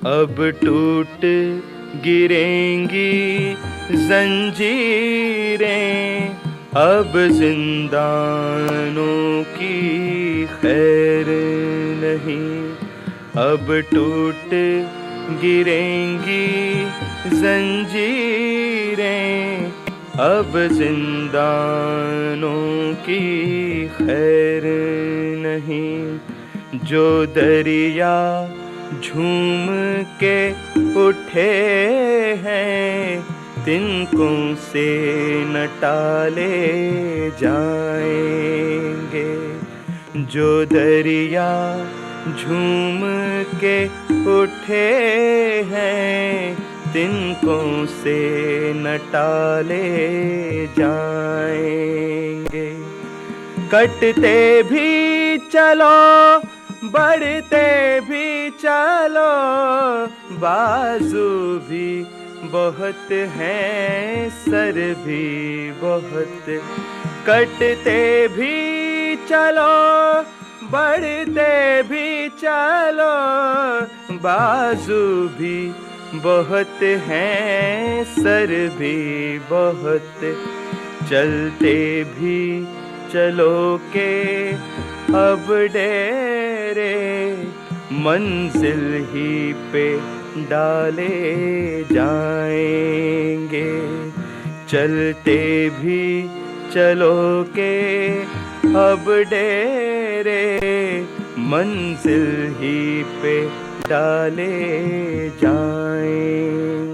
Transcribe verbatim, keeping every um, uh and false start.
अब टूट गिरेंगी जंजीरें, अब जिंदानों की खैर नहीं। अब टूट गिरेंगी जंजीरें, अब जिंदानों की खैर नहीं। जो दरिया झूम के उठे हैं, तिनकों से न टाले जाएंगे। जो दरिया झूम के उठे हैं, तिनकों से न टाले जाएंगे। कटते भी चलो, बढ़ते भी चलो, बाजू भी बहुत हैं, सर भी बहुत। कटते भी चलो, बढ़ते भी चलो, बाजू भी बहुत हैं, सर भी बहुत। चलते भी चलो के अब डेरे, मंजिल ही पे डाले जाएंगे। चलते भी चलो के अब डेरे, मंजिल ही पे डाले जाएंगे।